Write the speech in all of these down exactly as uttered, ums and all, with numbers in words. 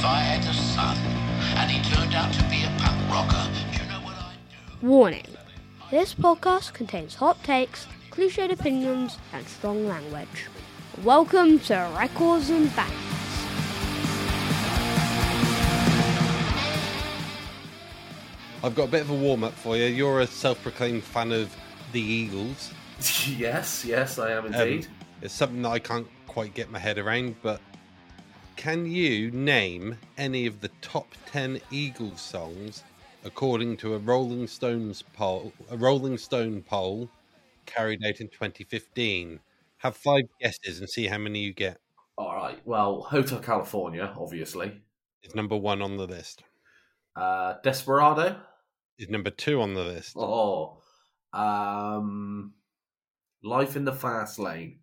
I had a son, and he turned out to be a punk rocker, do you know what I'd do? Warning. This podcast contains hot takes, cliched opinions, and strong language. Welcome to Records and Bands. I've got a bit of a warm-up for you. You're a self-proclaimed fan of the Eagles. Yes, yes, I am indeed. Um, it's something that I can't quite get my head around, but can you name any of the top ten Eagles songs according to a Rolling Stones poll, a Rolling Stone poll carried out in twenty fifteen? Have five guesses and see how many you get. All right. Well, Hotel California, obviously. Is number one on the list. Uh, Desperado. Is number two on the list. Oh, um, Life in the Fast Lane.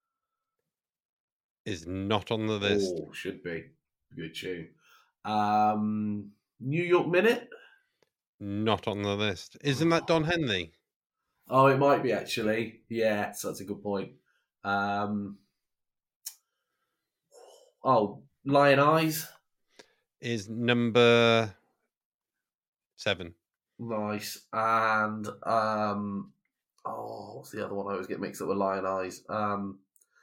Is not on the list. Oh, should be. Good tune. Um, New York Minute. Not on the list. Isn't that Don Henley? Oh, it might be actually. Yes, that's a good point. Um, oh, Lion Eyes. Is number seven. Nice. And um, oh, what's the other one I always get mixed up with Lion Eyes? Um,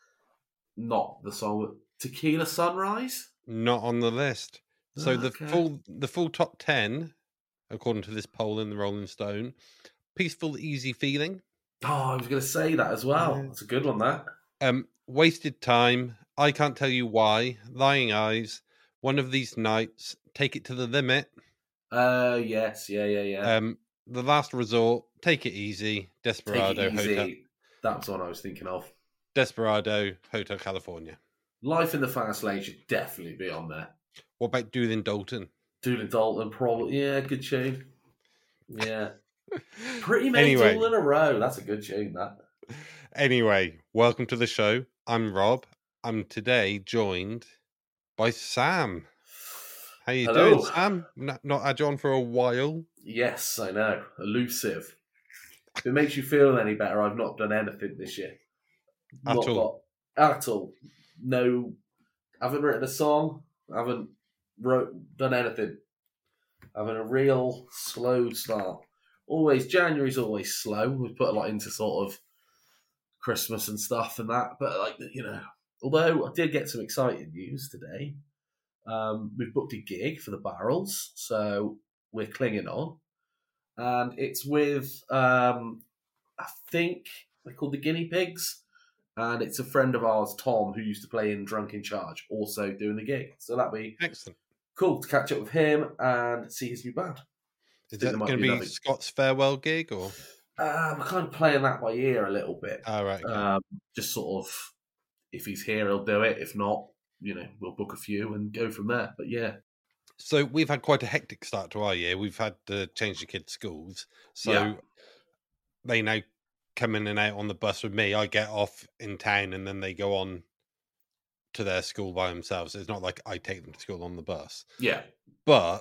not the song Tequila Sunrise. Not on the list. So Oh, the okay. full the full top ten, according to this poll in the Rolling Stone, Peaceful Easy Feeling, Oh, I was going to say that as well. Yeah. That's a good one, that. um, Wasted Time, I Can't Tell You Why, Lying Eyes, One of These Nights, Take It to the Limit, Uh, yes, yeah, yeah, yeah. um, The Last Resort, Take It Easy, Desperado, Take it easy. Hotel, That's what I was thinking of. Desperado, Hotel California. Life in the Fast Lane should definitely be on there. What about Doolin Dalton? Doolin Dalton, probably. Yeah, good tune. Yeah. Pretty many Anyway. all in a row. That's a good tune, that. Anyway, welcome to the show. I'm Rob. I'm today joined by Sam. How you Hello. doing, Sam? Not, not had you on for a while. Yes, I know. Elusive. If it makes you feel any better, I've not done anything this year. At Not all? got- at all. No, haven't written a song. Haven't wrote done anything. Having a real slow start. Always January's always slow. We put a lot into sort of Christmas and stuff and that, but like you know, although I did get some exciting news today. Um, we've booked a gig for the Barrels, so we're clinging on, and it's with um, I think they're called the Guinea Pigs, and it's a friend of ours, Tom, who used to play in Drunk in Charge, also doing the gig. So that'd be Excellent. cool to catch up with him and see his new band. Is think that there might going to be be nothing. Scott's farewell gig or? Um, I'm kind of playing that by ear a little bit. All right. okay. Um, just sort of, if he's here, he'll do it. If not, you know, we'll book a few and go from there. But yeah, So we've had quite a hectic start to our year. We've had to change the kids' schools. So Yeah. they now come in and out on the bus with me. I get off in town and then they go on to their school by themselves. It's not like I take them to school on the bus. yeah, But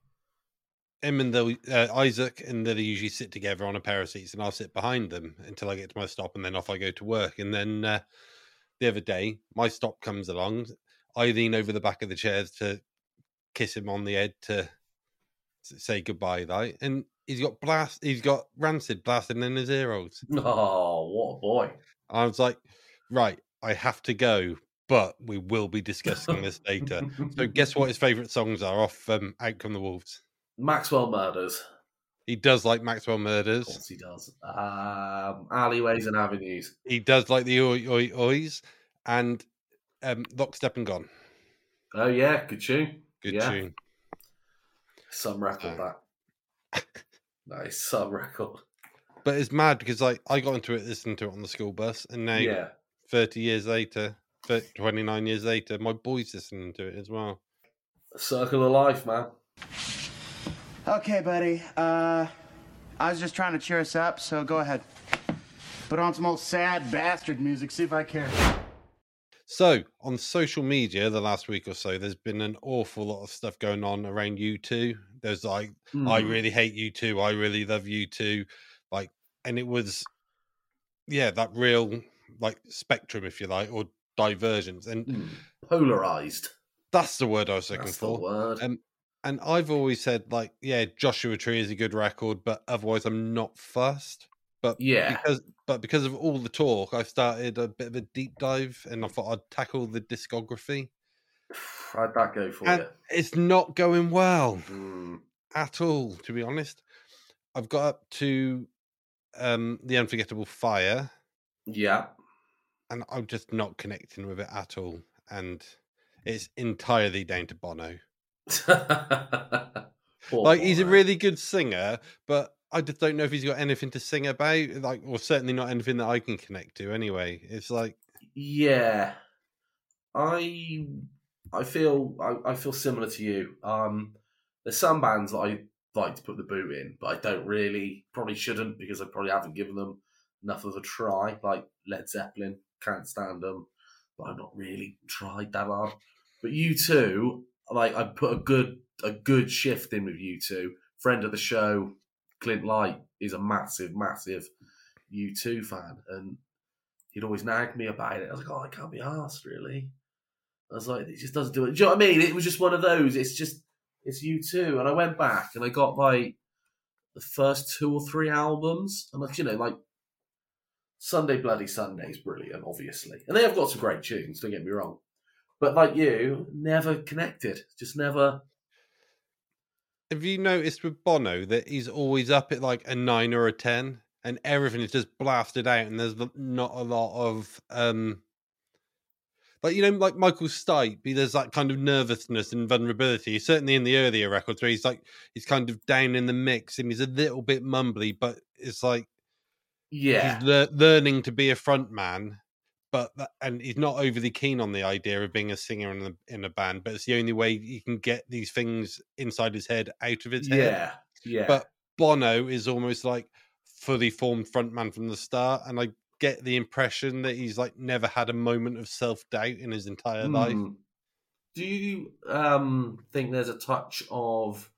him and the, uh, Isaac and they usually sit together on a pair of seats, and I'll sit behind them until I get to my stop, and then off I go to work. And then uh, the other day, my stop comes along. I lean over the back of the chairs to kiss him on the head to s- say goodbye, like, and he's got blast. He's got Rancid blasting in his ear holes. Oh, what a boy! I was like, right, I have to go, but we will be discussing this later. So guess what his favourite songs are off um, Out Come the Wolves. Maxwell Murders. He does like Maxwell Of Murders. course he does. Um, Alleyways and Avenues. He does like the Oi Oi Ois and um, Lock, Step and Gone. Oh yeah, good tune. Good yeah. tune. Some record Uh, that. Nice, some record. But it's mad because like I got into it listening to it on the school bus, and now Yeah. thirty years later, thirty, twenty-nine years later, my boy's listening to it as well. Circle of life, man. Okay, buddy. Uh, I was just trying to cheer us up, so go ahead. Put on some old sad bastard music, see if I care. So on social media, the last week or so, there's been an awful lot of stuff going on around U two. There's like, I Mm. really hate U two, I really love U two, like, and it was, yeah, that real like spectrum, if you like, or divergence. And Mm. Polarized. That's the word I was looking That's the for. word. Um, and I've always said, like, yeah, Joshua Tree is a good record, but otherwise I'm not fussed. But Yeah. because but because of all the talk, I started a bit of a deep dive, and I thought I'd tackle the discography. How'd that go for And you? it's not going well Mm, at all, to be honest. I've got up to um, The Unforgettable Fire, yeah. and I'm just not connecting with it at all. And it's entirely down to Bono. Poor Like, he's a Bono. really good singer, but I just don't know if he's got anything to sing about. Like, or certainly not anything that I can connect to. Anyway, it's like, Yeah, I I feel I, I feel similar to you. Um, there's some bands that I like to put the boot in, but I don't really, probably shouldn't because I probably haven't given them enough of a try. Like Led Zeppelin, can't stand them, but I've not really tried that hard. But U two, like I put a good a good shift in with U two. Friend of the show, Clint Light, is a massive, massive U two fan, and he'd always nag me about it. I was like, oh, I can't be arsed, really. I was like, it just doesn't do it. Do you know what I mean? It was just one of those. It's just, it's U two. And I went back and I got like the first two or three albums. And, like, you know, like Sunday Bloody Sunday is brilliant, obviously. And they have got some great tunes, don't get me wrong. But like you, never connected. Just never. have you noticed with Bono that he's always up at like a nine or a ten, and everything is just blasted out, and there's not a lot of um, like, you know, like Michael Stipe, there's that kind of nervousness and vulnerability. Certainly in the earlier records, where he's like he's kind of down in the mix and he's a little bit mumbly, but it's like Yeah. he's le- learning to be a front man. But that, and he's not overly keen on the idea of being a singer in a, in a band, but it's the only way he can get these things inside his head out of his head. Yeah. Yeah. But Bono is almost like fully formed frontman from the start, and I get the impression that he's like never had a moment of self doubt in his entire life. Hmm. Do you um, think there's a touch of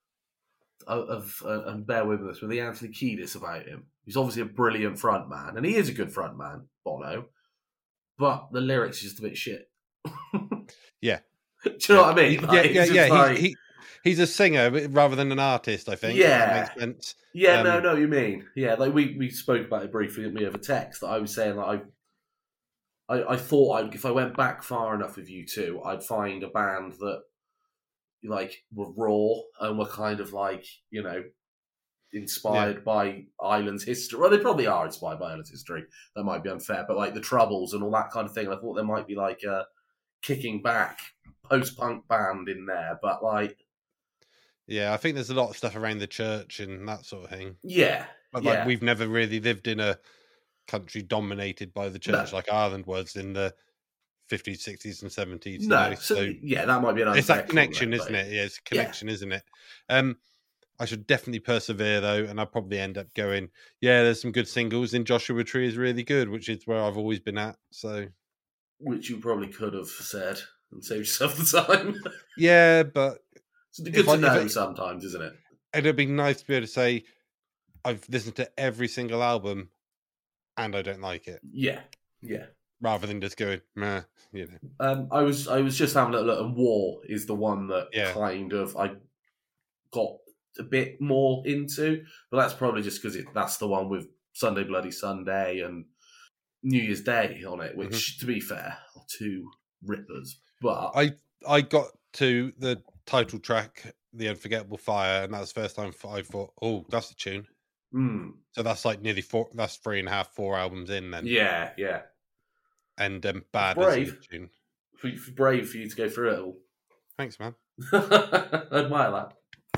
of, of uh, and bear with us with the Anthony Kiedis about him? He's obviously a brilliant front man, and he is a good front man, Bono. But the lyrics are just a bit shit. Yeah. Do you know what I mean? Yeah, Like, yeah, it's yeah. just like- He, he, he's a singer but rather than an artist, I think. if Yeah. that makes sense. Yeah, Um, no, no, you mean. Yeah, like we, we spoke about it briefly at me over text. That I was saying that I, I, I thought I'd, if I went back far enough with U two, I'd find a band that like were raw and were kind of like, you know, inspired by Ireland's history. Well, they probably are inspired by Ireland's history. That might be unfair, but like the Troubles and all that kind of thing. I thought there might be like a kicking back post-punk band in there, but like, Yeah, I think there's a lot of stuff around the church and that sort of thing. yeah, But yeah. like we've never really lived in a country dominated by the church No. like Ireland was in the fifties, sixties, and seventies. you no, know, so, so yeah, that might be an it's that unfair connection, comment, isn't but- it? Yeah, it's a connection, isn't it? Um, I should definitely persevere though, and I'll probably end up going, yeah, there's some good singles, and Joshua Tree is really good, which is where I've always been at. So Which you probably could have said and saved yourself the time. yeah, but It's good If to I- if know I- sometimes, isn't it? it'd be nice to be able to say I've listened to every single album and I don't like it, Yeah, yeah. rather than just going, meh, you know. Um, I was I was just having a look, and War is the one that Yeah. kind of I got a bit more into, but that's probably just because that's the one with Sunday Bloody Sunday and New Year's Day on it, which, to be fair, are two rippers. But I I got to the title track, The Unforgettable Fire, and that was the first time I thought, oh, that's a tune. mm, So that's like nearly four, that's three and a half, four albums in then. yeah, yeah, And um, Bad Brave. is a tune. for, for brave for you to go through it all. Thanks, man. I admire that.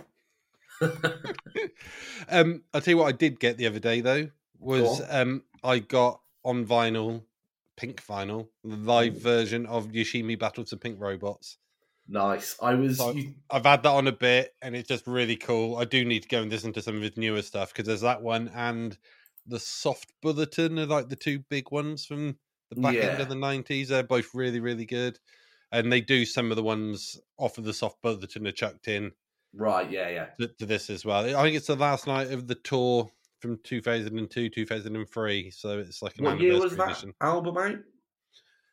um, I'll tell you what I did get the other day, though, was Go um, I got on vinyl, pink vinyl, the live Ooh. version of Yoshimi Battle to Pink Robots. Nice. I was. So- you- I've had that on a bit, and it's just really cool. I do need to go and listen to some of his newer stuff, because there's that one and the Soft Bulletin are like the two big ones from the back end Yeah. of the nineties. They're both really, really good. And they do some of the ones off of the Soft Bulletin are chucked in right. Yeah. Yeah. to, to this as well. I think it's the last night of the tour from two thousand two, two thousand three. So it's like an What year was anniversary that edition. album out?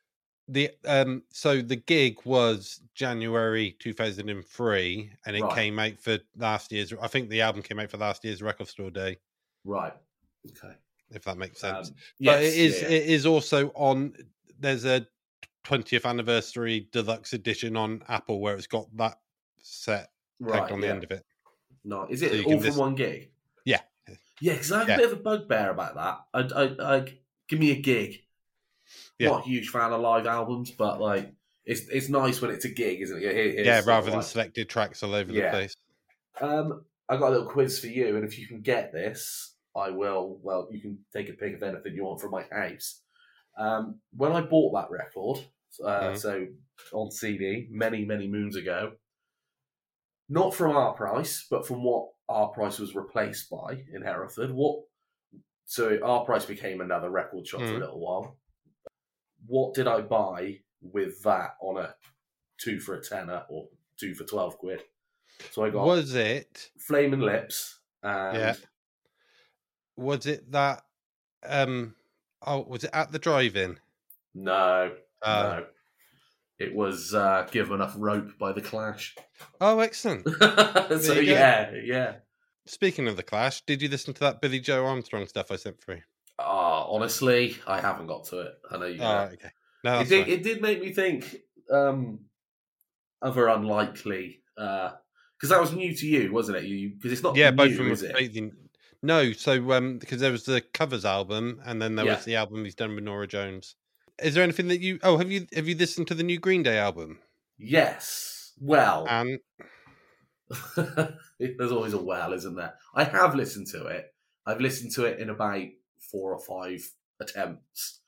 the um, so the gig was January two thousand three, and it Right. came out for last year's. I think the album came out for last year's Record Store Day, Right. Okay. if that makes sense. Um, But yes, it is yeah, yeah. it is also on. There's a twentieth anniversary deluxe edition on Apple where it's got that set tagged Right, on the yeah. end of it. No, is So it you all can from listen- one gig? Yeah. Yeah, because I have Yeah. a bit of a bugbear about that. I, I, I, give me a gig. Yeah. Not a huge fan of live albums, but like it's it's nice when it's a gig, isn't it? Here- here's Yeah, sort of rather than like- selected tracks all over Yeah. the place. Um, I got a little quiz for you, and if you can get this, I will. Well, you can take a pic of anything you want from my house. Um, when I bought that record, uh, Mhm. so on C D, many many moons ago, not from our price, but from what our price was replaced by in Hereford. What? So our price became another record shop for Mhm. a little while. What did I buy with that on a two for a tenner or two for twelve quid? So I got Was it? Flaming Lips and Yeah. Was it that? Um. Oh, was it at the drive-in? no, Uh, no. It was uh, Give 'Em Enough Rope by The Clash. Oh, excellent. so you go. yeah, yeah. Speaking of the Clash, did you listen to that Billy Joe Armstrong stuff I sent through? Ah, honestly, I haven't got to it. I know you. Oh, have. okay. No, it that's did. fine. It did make me think. Um, other unlikely, because that was new to you, wasn't it? You because it's not Yeah, new, both of them is were it? completely. No, so um, because there was the covers album, and then there Yeah. was the album he's done with Nora Jones. Is there anything that you? Oh, have you have you listened to the new Green Day album? Yes. Well, And there's always a well, isn't there? I have listened to it. I've listened to it in about four or five attempts.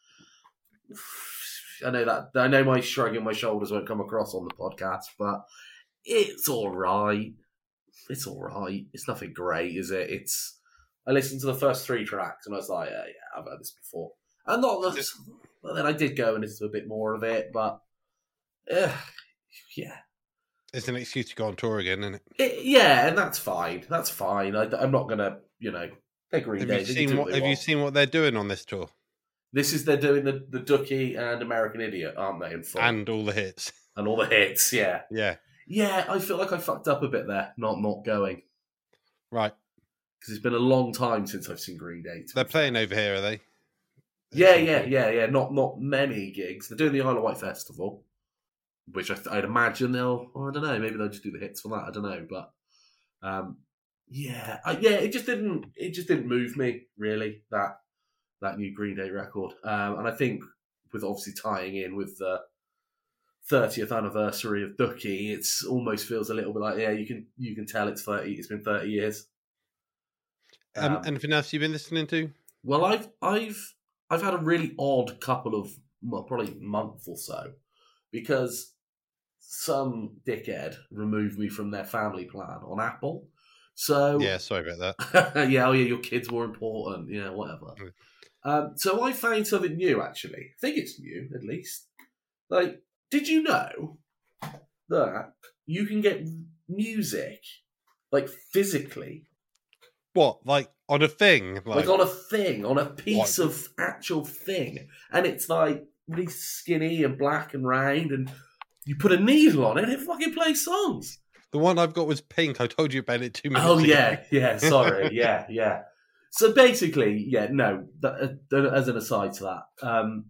I know that I know my shrugging my shoulders won't come across on the podcast, but it's all right. It's all right. It's nothing great, is it? It's. I listened to the first three tracks and I was like, yeah, yeah I've heard this before. And not that. But then I did go and listen to a bit more of it, but uh, yeah. it's an excuse to go on tour again, isn't it? It, yeah, and that's fine. That's fine. I, I'm not gonna, you know, they're Green Have Day. you They can seen do what? they Have you want. seen what they're doing on this tour This is they're doing the the Ducky and American Idiot, aren't they? In full? and all the hits? and all the hits. Yeah, Yeah, yeah. I feel like I fucked up a bit there, not not going right. because it's been a long time since I've seen Green Day. to They're be playing fair. over here, are they? Yeah, yeah, yeah, yeah. Not not many gigs. They're doing the Isle of Wight Festival, which I, I'd imagine they'll. Well, I don't know. Maybe they'll just do the hits for that. I don't know, but um, yeah, I, yeah. It just didn't. It just didn't move me really. That that new Green Day record, um, and I think with obviously tying in with the thirtieth anniversary of Ducky, it's almost feels a little bit like yeah, you can you can tell it's thirty. It's been thirty years. Um, Um, anything else you've been listening to? Well, I've I've I've had a really odd couple of well, probably month or so, because some dickhead removed me from their family plan on Apple. So Yeah, sorry about that. yeah, oh yeah, your kid's more important. Yeah, whatever. Mm. Um, so I found something new. Actually, I think it's new at least. Like, did you know that you can get music like physically? What, like on a thing? Like, Like, on a thing, on a piece What? of actual thing. And it's like really skinny and black and round, and you put a needle on it and it fucking plays songs. the one I've got was pink. I told you about it two minutes Oh, ago. yeah, yeah, sorry, yeah, yeah. So basically, yeah, no, that, uh, as an aside to that, um,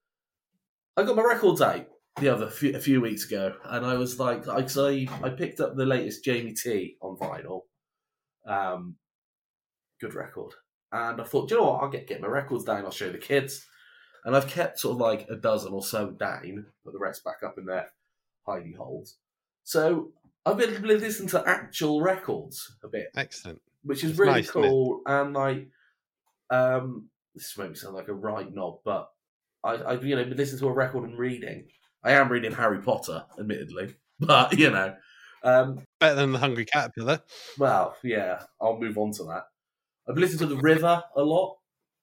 I got my records out the other few, a few weeks ago, and I was like, I, so I, I picked up the latest Jamie T on vinyl. Um, good record. And I thought, do you know what? I'll get, get my records down, I'll show the kids. And I've kept sort of like a dozen or so down, put the rest back up in their hidey holes. So I've been listening to actual records a bit, Excellent. which is It's really nice, isn't it? cool. And like, um, this makes me sound like a right knob, but I, I, you know, been listening to a record and reading. I am reading Harry Potter, admittedly, but you know, um, Better than the Hungry Caterpillar. well, yeah, I'll move on to that. I've listened to The River a lot.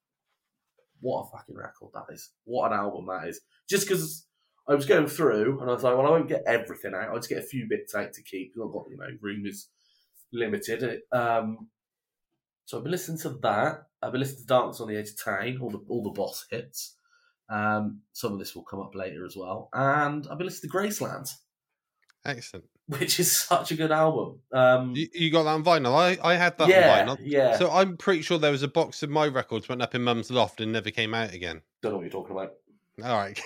What a fucking record that is. What an album that is. Just because I was going through and I was like, well, I won't get everything out. I'll just get a few bits out to keep because I've got, you know, room is limited. Um, so I've been listening to that. I've been listening to Darkness on the Edge of Town, all the all the Boss hits. Um, some of this will come up later as well. And I've been listening to Graceland, Excellent. which is such a good album. Um, You, you got that on vinyl? I, I had that yeah, on vinyl. yeah. So I'm pretty sure there was a box of my records went up in Mum's loft and never came out again. Don't know what you're talking about. All right.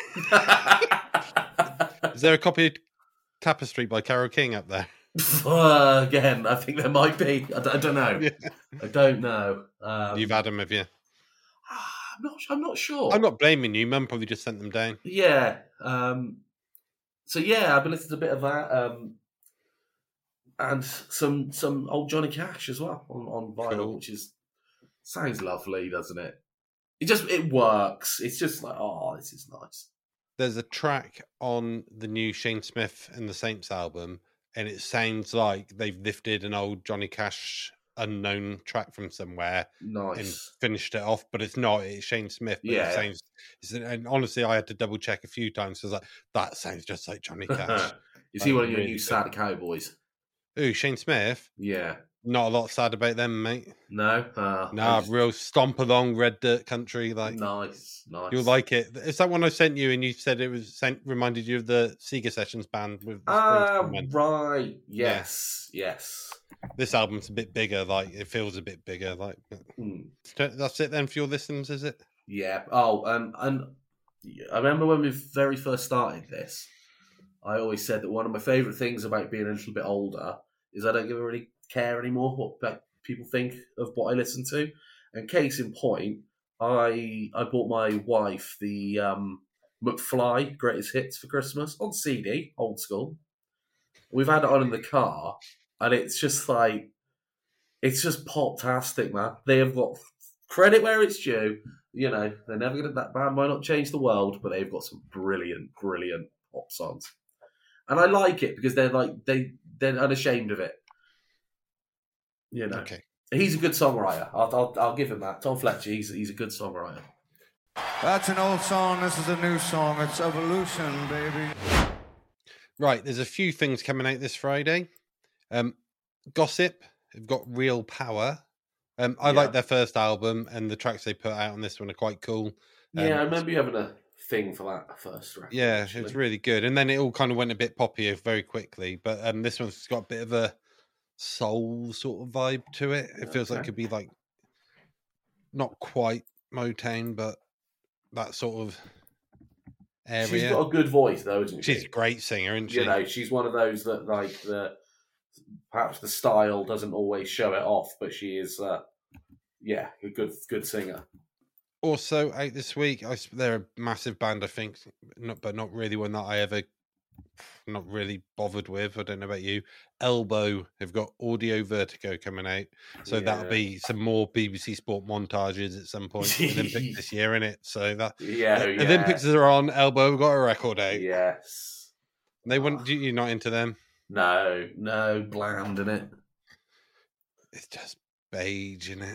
Is there a copy of Tapestry by Carole King up there? Uh, again, I think there might be. I, d- I don't know. Yeah. I don't know. Um, You've had them, have you? I'm not. I'm not sure. I'm not blaming you. Mum probably just sent them down. Yeah. Um, so yeah, I've been listening to a bit of that, um, and some some old Johnny Cash as well on, on vinyl, Cool. which is sounds lovely, doesn't it? It just it works. It's just like, oh, this is nice. There's a track on the new Shane Smith and the Saints album, and it sounds like they've lifted an old Johnny Cash unknown track from somewhere and Nice. finished it off, but it's not. It's Shane Smith. But Yeah. it sounds. It's, and honestly, I had to double check a few times. So I was like, that sounds just like Johnny Cash. Is he one of your Really new good. sad cowboys? Ooh, Shane Smith. Yeah. Not a lot sad about them, mate. No. Uh, Nah, I just- real stomp along red dirt country. Like nice. Nice. you'll like it. Is that one I sent you? And you said it was sent reminded you of the Sega Sessions band with the Ah, Springsteen one. right. Yes. Yes. This album's a bit bigger. Like it feels a bit bigger. Like Hmm. that's it then for your listeners, is it? Yeah. Oh, um, and I remember when we very first started this, I always said that one of my favourite things about being a little bit older is I don't give a really care anymore what pe- people think of what I listen to. And case in point, I I bought my wife the um, McFly Greatest Hits for Christmas on C D, old school. We've had it on in the car, and it's just like, it's just pop-tastic, man. They have got credit where it's due. You know, they're never going to, that band might not change the world, but they've got some brilliant, brilliant pop songs. And I like it because they're like, they, they're unashamed of it. You know, Okay. he's a good songwriter. I'll, I'll, I'll give him that. Tom Fletcher, he's, he's a good songwriter. That's an old song. This is a new song. It's Evolution, baby. Right, there's a few things coming out this Friday. Um, Gossip have got Real Power. Um, I Yeah. like their first album, and the tracks they put out on this one are quite cool. Um, Yeah, I remember you having a thing for that first record. Yeah, actually. it's really good. And then it all kind of went a bit poppier very quickly. But um, this one's got a bit of a soul sort of vibe to it. It feels like it Okay. could be like not quite Motown, but that sort of area. She's got a good voice, though, isn't she? She's a great singer, isn't she? You know, she's one of those that, like, the perhaps the style doesn't always show it off, but she is, uh, yeah, a good good singer. Also out this week, I, s- they're a massive band, I think, not, but not really one that I ever, not really bothered with. I don't know about you. Elbow have got Audio Vertigo coming out, so that'll Yeah. be some more B B C Sport montages at some point. Olympics this year, innit? So that Yeah, uh, yeah. Olympics are on. Elbow got a record out. Yes. They wouldn't. You- You're not into them. No, no, bland, innit? It's just beige, innit?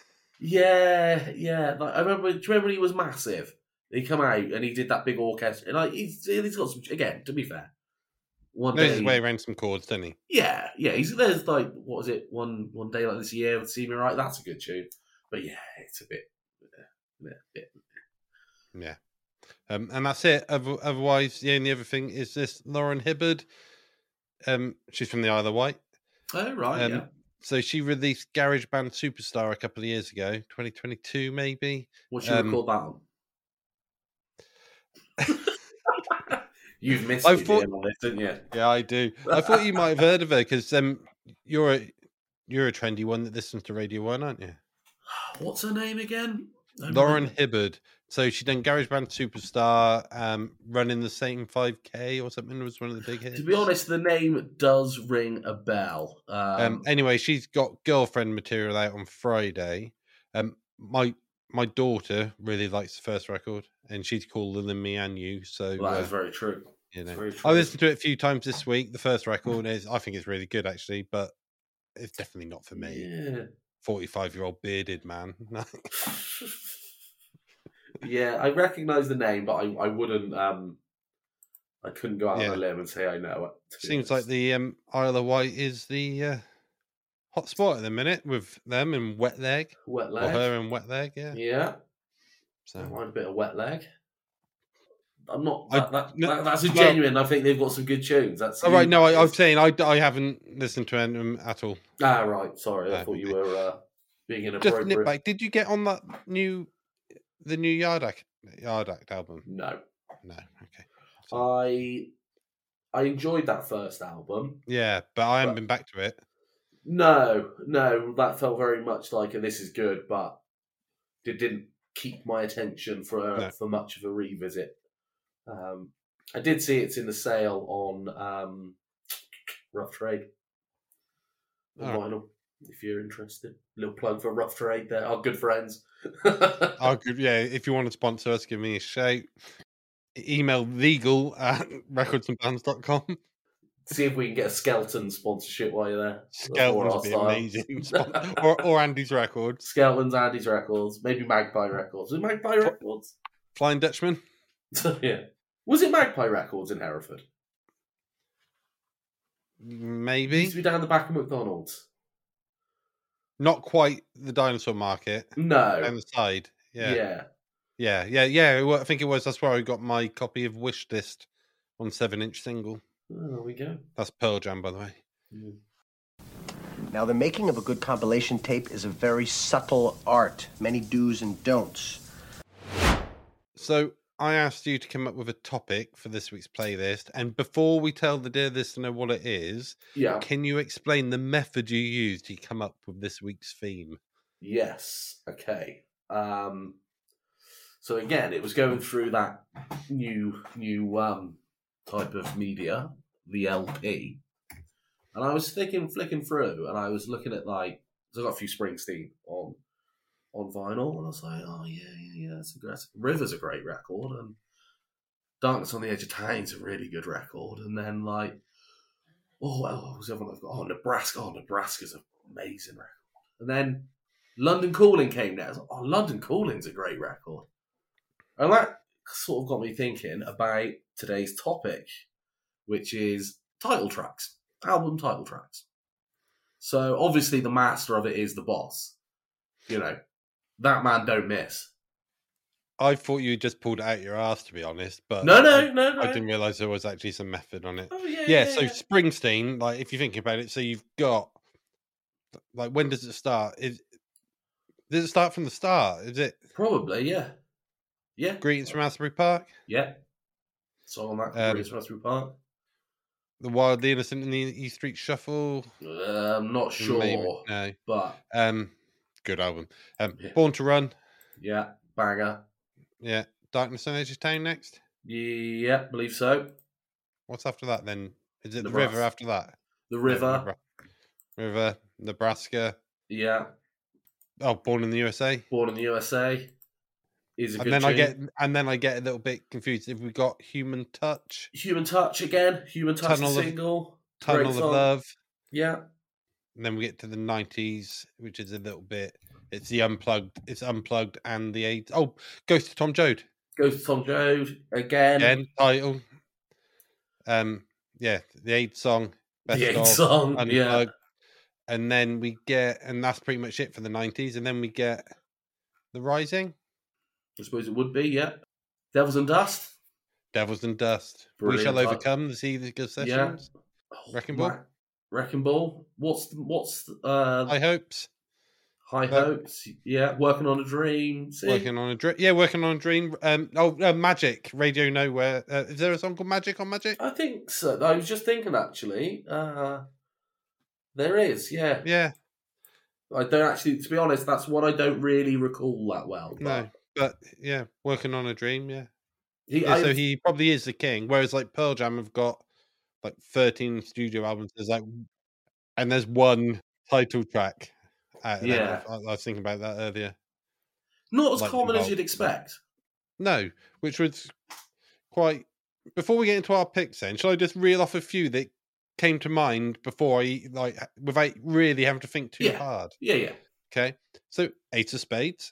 Yeah, yeah. Like, I remember. Do you remember when he was massive? He come out and he did that big orchestra. And like he's he's got some. Again, to be fair, one Knows day. his way around some chords, doesn't he? Yeah, yeah. He's there's like what was it? One one day like this year, See Me Right. That's a good tune. But yeah, it's a bit, yeah, bit. Yeah. Um, and that's it. Other- Otherwise, the only other thing is this Lauren Hibbard. Um, she's from the Isle of Wight. Oh right, Um, yeah. So she released Garage Band Superstar a couple of years ago, twenty twenty-two maybe. What's your um, record that on? You've missed I me thought- on this, didn't you? Yeah, I do. I thought you might have heard of her because um, you're a you're a trendy one that listens to Radio One, aren't you? What's her name again? I Lauren might- Hibbard. So she done Garage Band Superstar, um, running the same five K or something was one of the big hits. To be honest, the name does ring a bell. Um, Um, anyway, she's got girlfriend material out on Friday. Um, my my daughter really likes the first record, and she's called Lil and Me and You. So well, that uh, is very true. you It's know, very I true. listened to it a few times this week. The first record is, I think it's really good actually, but it's definitely not for me. Yeah. Forty-five year old bearded man. No. Yeah, I recognise the name, but I, I wouldn't. Um, I couldn't go out Yeah. on a limb and say I know it. to be Seems like honest. the um, Isle of Wight is the uh, hot spot at the minute with them and Wet Leg, wet or leg. her and Wet Leg. Yeah. Yeah, So don't mind a bit of wet leg. I'm not. I- That, that, no, that- that's a well- genuine. I think they've got some good tunes. That's All right, no, I, I'm that's- saying I, I haven't listened to them at all. Ah, right. Sorry, I No, thought you okay. were uh, being Just inappropriate. nip back. Did you get on that new, the new Yard Act, Yard Act album? No, No, okay. I I enjoyed that first album. Yeah, but I haven't But- been back to it. No, no, that felt very much like a "this is good," but it didn't keep my attention for a, No. for much of a revisit. Um, I did see it's in the sale on um, Rough Trade on Alright. vinyl. If you're interested, little plug for Rough Trade. There, our good friends. Oh, good. Yeah, if you want to sponsor us, give me a shout. E- Email legal at records and bands dot com. See if we can get a Skeleton sponsorship while you're there. Skeletons Or would be style. amazing. Spon- or, or Andy's Records. Skeletons, Andy's Records, maybe Magpie Records. Was it Magpie Records? Flying Dutchman. Yeah. Was it Magpie Records in Hereford? It Maybe. used to be down the back of McDonald's. Not quite the dinosaur market. Down No. the side. Yeah. Yeah. Yeah, yeah, yeah. Well, I think it was. That's where I got my copy of Wish List on seven inch single. Oh, there we go. That's Pearl Jam, by the way. Now, the making of a good compilation tape is a very subtle art, many do's and don'ts. So I asked you to come up with a topic for this week's playlist, and before we tell the dear listener what it is, Yeah. can you explain the method you used to come up with this week's theme? Yes. Okay. Um, so again, it was going through that new new um, type of media, the L P, and I was thinking, flicking through, and I was looking at like, so I got a few Springsteen on on vinyl, and I was like, oh yeah, yeah, yeah, it's a great. River's a great record, and Darkness on the Edge of Town's a really good record, and then like, oh well, what was the other one I've got? Oh, Nebraska. Oh, Nebraska's an amazing record, and then London Calling came down. I was like, oh, London Calling's a great record. And that sort of got me thinking about today's topic, which is title tracks, album title tracks. So obviously the master of it is the boss. You know, that man don't miss. I thought you just pulled it out your ass, to be honest, but No, no, I, no, no. I didn't realise there was actually some method on it. Oh, yeah, Yeah, yeah, so yeah. Springsteen, like if you think about it, so you've got like when does it start? Is does it start from the start? Is it Probably, yeah. Yeah. Greetings from Asbury Park? Yeah. So on that, Um, Greatest Raspberry Park. The Wild, the Innocent, and the E Street Shuffle? Uh, I'm not sure, Maybe. No. but Um, good album. Um, Yeah. Born to Run. yeah, banger. Yeah. Darkness on Edge of Town next. Yeah, believe so. What's after that then? Is it the Nebraska. River after that? The No, River. Nebra- River, Nebraska. Yeah, Oh, Born in the U S A. Born in the U S A is a And good then I tune. get and then I get a little bit confused. If we got Human Touch, Human Touch again. Human Touch Tunnel the of- single. Tunnel Great of song. Love. Yeah. And then we get to the nineties, which is a little bit. It's the unplugged. It's unplugged and the AIDS. Oh, Ghost of Tom Joad Goes to Tom Joad again. again. Title. Um. Yeah, the AIDS song. Best the eighth of, song. Yeah. Unplugged. And then we get, and that's pretty much it for the nineties. And then we get The Rising, I suppose it would be, yeah. Devils and Dust. Devils and Dust, We Brilliant Shall title. Overcome, The Seeger Sessions, Oh, Wrecking Ball? Ra- Wrecking Ball. What's the, what's the, uh, High Hopes, High Well- Hopes? Yeah. Working on a Dream. See? Working on a Dream. Yeah, Working on a Dream. Um, oh, uh, Magic, Radio Nowhere. Uh, is there a song called Magic on Magic? I think so. I was just thinking actually. Uh, there is, yeah. Yeah, I don't actually, to be honest, that's one I don't really recall that well. But no, but yeah, Working on a Dream. Yeah. he, Yeah, I, so he probably is the king. Whereas like Pearl Jam have got like thirteen studio albums. There's like, and there's one title track. out of them. Yeah. I, I was thinking about that earlier. not as like common as involved. you'd expect. No, which was quite. Before we get into our picks, then shall I just reel off a few that came to mind before I like without really having to think too Yeah. hard? Yeah, yeah. Okay, so Ace of Spades,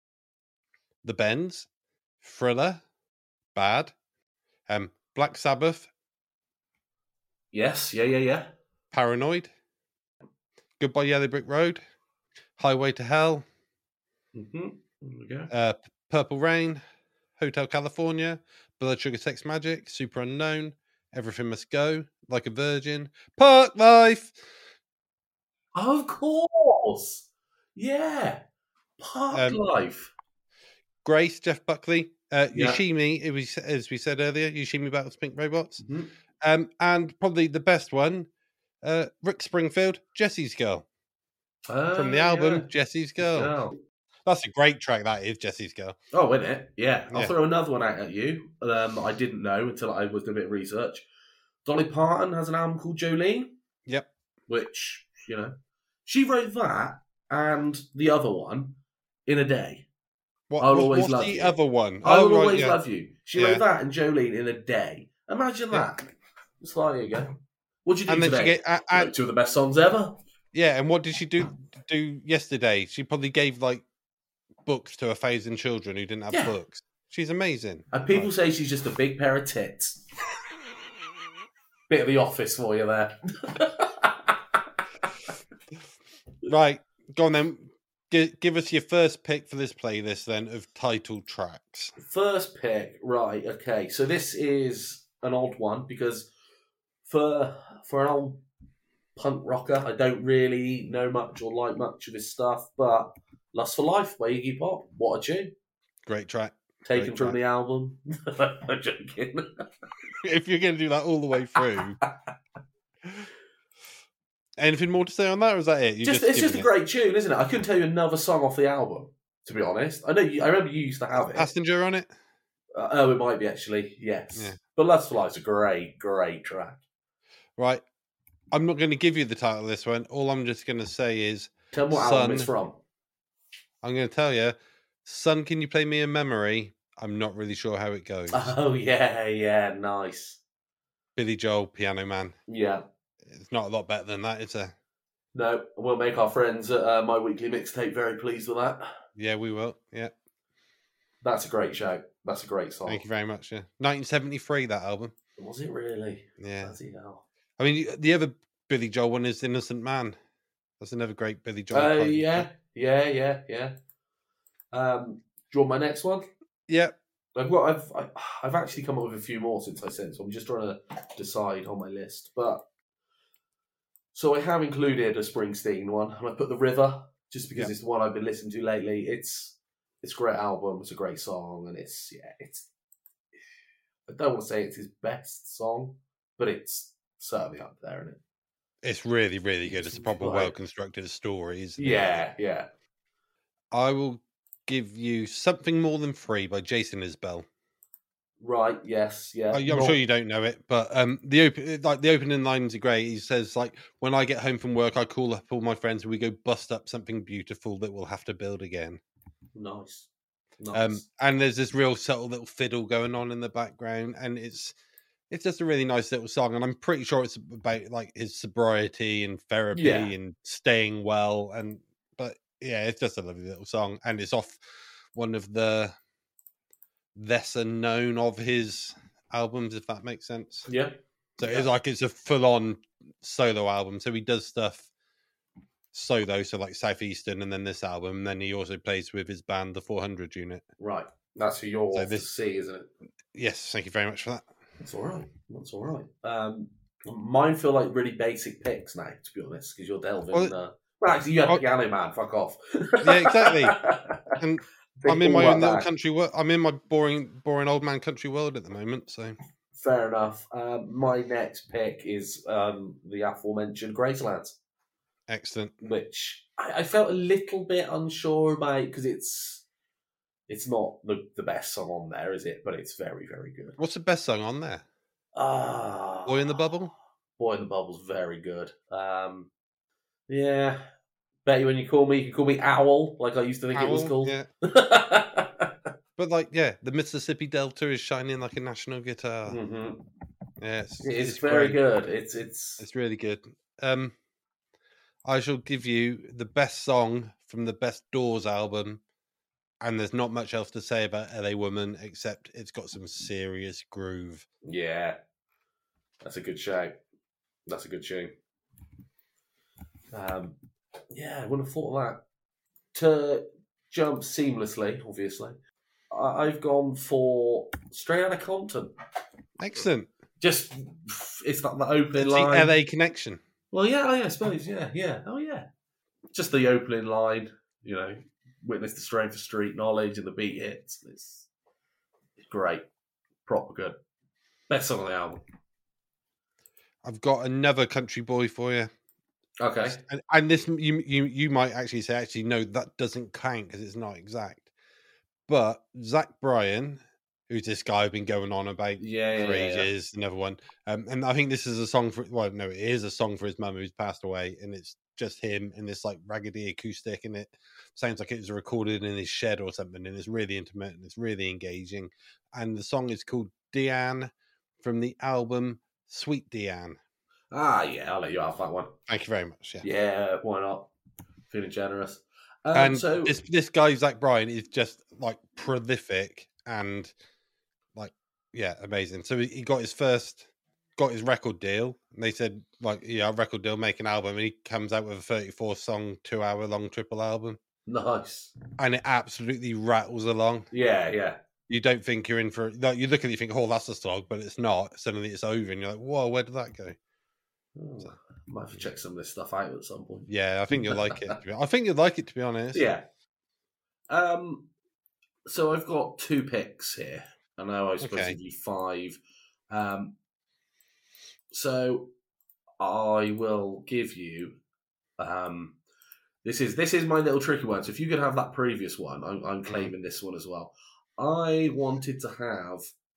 The Bends, Thriller, Bad, um, Black Sabbath, Yes, yeah, yeah, yeah. Paranoid, Goodbye Yellow Brick Road, Highway to Hell, Mm-hmm. There we go. uh, Purple Rain, Hotel California, Blood Sugar Sex Magic, Super Unknown, Everything Must Go, Like a Virgin, Park Life. Of course. Yeah. Park Um, Life. Grace, Jeff Buckley, uh, Yeah. Yoshimi, it was, as we said earlier, Yoshimi Battles Pink Robots. Mhm. Um, and probably the best one, uh, Rick Springfield, Jesse's Girl. From the Oh, album, yeah. Jesse's Girl. Girl. That's a great track, that is, Jesse's Girl. Oh, isn't it? Yeah. I'll Yeah. throw another one out at you. Um, I didn't know until I was doing a bit of research. Dolly Parton has an album called Jolene. Yep. Which, you know, she wrote that and the other one in a day. What, I'll what- always what's love the you. other one? I Oh, will right, always yeah. love you. She Yeah. wrote that and Jolene in a day. Imagine Yeah. that. It's like, there you go. What'd you do And then today? she get, uh, Wrote and, two of the best songs ever. yeah, and what did she do do yesterday? She probably gave like books to a thousand children who didn't have Yeah. books. She's amazing. And people Right. say she's just a big pair of tits. Bit of The Office for you there. Right, go on then. Give, give us your first pick for this playlist then of title tracks. First pick, right, okay. So this is an odd one because for for an old punk rocker, I don't really know much or like much of his stuff, but Lust for Life by Iggy Pop, what a tune. Great track. Taken Great from track. the album. I'm joking. If you're going to do that all the way through. Anything more to say on that, or is that it? You're just, it's just a giving great tune, isn't it? I couldn't tell you another song off the album, to be honest. I know you, I remember you used to have it? it. Passenger on it? Uh, oh, it might be actually, yes. Yeah. But Lust for Life's a great, great track. Right. I'm not going to give you the title of this one. All I'm just going to say is, Tell me what Son, album it's from. I'm going to tell you, Son, Can You Play Me a Memory? I'm not really sure how it goes. Oh, yeah, yeah, nice. Billy Joel, Piano Man. Yeah. It's not a lot better than that, is it? No, we'll make our friends at uh, My Weekly Mixtape very pleased with that. Yeah, we will. Yeah. That's a great show. That's a great song. Thank you very much. Yeah. nineteen seventy-three, that album. Was it really? Yeah. Bloody hell. I mean, the other Billy Joel one is Innocent Man. That's another great Billy Joel. Oh, title. yeah, yeah, yeah, yeah. Um, do you want my next one? Yeah. I've got, I've, I- I've actually come up with a few more since I said, so I'm just trying to decide on my list. But so I have included a Springsteen one, and I put The River just because Yeah. it's the one I've been listening to lately. It's it's a great album, it's a great song, and it's yeah, it's. I don't want to say it's his best song, but it's certainly up there, isn't it? It's really, really good. It's a proper Right. well constructed story, isn't it? Yeah, yeah. I will give you Something More Than Free by Jason Isbell. Right. Yes. Yeah. I- I'm Not- sure you don't know it, but um, the open like the opening lines are great. He says like, "When I get home from work, I call up all my friends and we go bust up something beautiful that we'll have to build again." Nice. Nice. Um, and there's this real subtle little fiddle going on in the background, and it's it's just a really nice little song. And I'm pretty sure it's about like his sobriety and therapy Yeah. and staying well. And but yeah, it's just a lovely little song, and it's off one of the lesser known of his albums, if that makes sense. yeah. So Yeah. it's like it's a full on solo album. So he does stuff solo, so like Southeastern, and then this album. And then he also plays with his band, the four hundred Unit. Right. That's who you're So off this- to see, isn't it? Yes, thank you very much for that. That's all right. That's all right. Um, mine feel like really basic picks now, to be honest, because you're delving. Well, uh, well, actually, you have oh- Piano Man. Fuck off. Yeah, exactly. And Big I'm in ball my like own little that. country world. I'm in my boring, boring old man country world at the moment. So Fair enough. Um, my next pick is um, the aforementioned Graceland, excellent. which I, I felt a little bit unsure about because it's it's not the, the best song on there, is it? But it's very, very good. What's the best song on there? Ah, Boy in the Bubble? Boy in the Bubble's very good. Um, yeah. Bet you when you call me, you can call me Owl, like I used to think it was Owl? called. Yeah. But like, yeah, the Mississippi Delta is shining like a national guitar. hmm Yeah, it's, It is it's very great. good. It's it's It's really good. Um, I shall give you the best song from the Best Doors album, and there's not much else to say about L A Woman except it's got some serious groove. yeah. That's a good show. That's a good tune. Um, yeah, I wouldn't have thought of that. To jump seamlessly, obviously, I- I've gone for Straight Outta Compton. Excellent. Just it's not the opening It's line. the L A connection. Well, yeah, oh, yeah, I suppose, yeah, yeah, oh yeah. Just the opening line, you know, witness the strength of street knowledge and the beat hits. It's, it's great, proper good. Best song on the album. I've got another country boy for you. Okay. And, and this, you, you you might actually say, actually, no, that doesn't count because it's not exact. But Zach Bryan, who's this guy I've been going on about Yeah, yeah, for yeah, yeah. ages, another one. Um, and I think this is a song for, well, no, it is a song for his mum who's passed away. And it's just him in this like raggedy acoustic. And it sounds like it was recorded in his shed or something. And it's really intimate and it's really engaging. And the song is called Deanne from the album Sweet Deanne. Ah, yeah, I'll let you have that one. Thank you very much. Yeah. Yeah, why not? Feeling generous. Um, And so, this this guy Zach Bryan is just like prolific and like yeah, amazing. So he he got his first, got his record deal. And they said like yeah, record deal, make an album, and he comes out with a thirty-four song, two hour long triple album, nice. and it absolutely rattles along. Yeah, yeah. You don't think you're in for like, you look at it, you think, oh, that's a slog, but it's not. Suddenly it's over, and you're like, whoa, where did that go? Oh, might have to check some of this stuff out at some point. Yeah, I think you'll like it. to be- I think you'll like it, to be honest. Yeah. Um. So I've got two picks here. I know I was supposed Okay. to do five. Um. So I will give you. Um. This is this is my little tricky one. So if you could have that previous one, I'm, I'm claiming this one as well. I wanted to have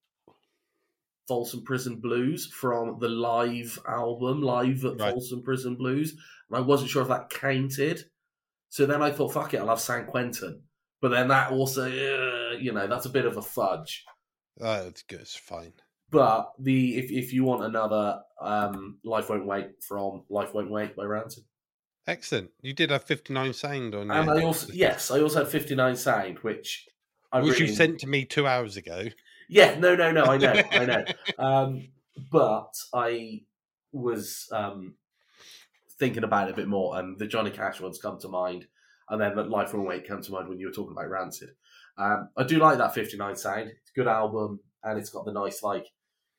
Folsom Prison Blues from the live album, Live at Right. Folsom Prison Blues, and I wasn't sure if that counted. So then I thought, fuck it, I'll have San Quentin. But then that also, uh, you know, that's a bit of a fudge. Uh, it's good. It's fine. But the if if you want another um, Life Won't Wait from Life Won't Wait by Rancid. Excellent. You did have fifty-nine sound on And your- I also, yes, I also had fifty-nine Sound, which I which you really- sent to me two hours ago. Yeah, no, no, no, I know, I know. Um, but I was um, thinking about it a bit more, and the Johnny Cash ones come to mind, and then the Life Won't Wait came to mind when you were talking about Rancid. Um, I do like that fifty-nine Sound. It's a good album, and it's got the nice, like,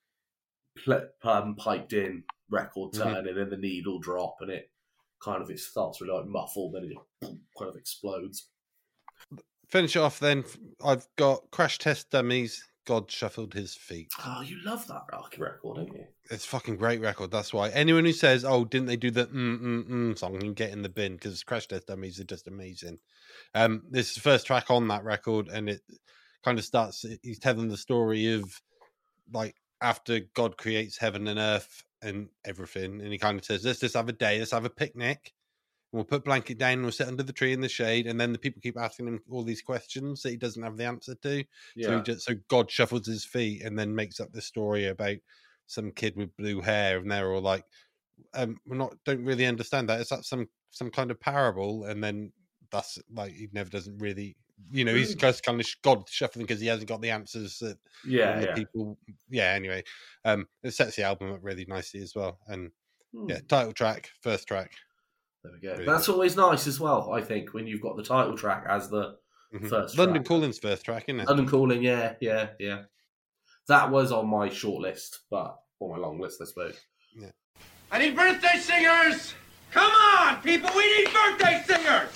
pl- um, piped in record Mhm. turn, and then the needle drop, and it kind of, it starts really like muffled, then it kind of explodes. Finish it off then. I've got Crash Test Dummies, God Shuffled His Feet. Oh, you love that rocky record, don't you? It's a fucking great record. That's why anyone who says, "Oh, didn't they do the mm mm mm song?" can get in the bin because Crash Test Dummies are just amazing. Um, this is the first track on that record, and it kind of starts. He's telling the story of like after God creates heaven and earth and everything, and he kind of says, "Let's just have a day. Let's have a picnic. We'll put blanket down and we'll sit under the tree in the shade." And then the people keep asking him all these questions that he doesn't have the answer to. So, Yeah. he just, so God shuffles his feet and then makes up this story about some kid with blue hair, and they're all like, um, "We're not, don't really understand that. Is that some some kind of parable?" And then that's like he never doesn't really, you know, he's just kind of God shuffling because he hasn't got the answers that Yeah, the yeah. people. Yeah. Anyway, um, it sets the album up really nicely as well, and Hmm. yeah, title track, first track. There we go. Really That's always nice as well, I think, when you've got the title track as the Mhm. first London track. Calling's first track, isn't it? London Calling, yeah, yeah, yeah. That was on my short list, but on my long list, I suppose. I need birthday singers! Come on, people, we need birthday singers!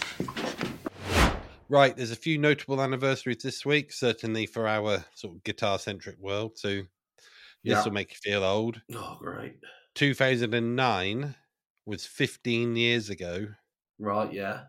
Right, there's a few notable anniversaries this week, certainly for our sort of guitar-centric world. So this Yeah. will make you feel old. Oh, great. two thousand nine was fifteen years ago. Right, yeah.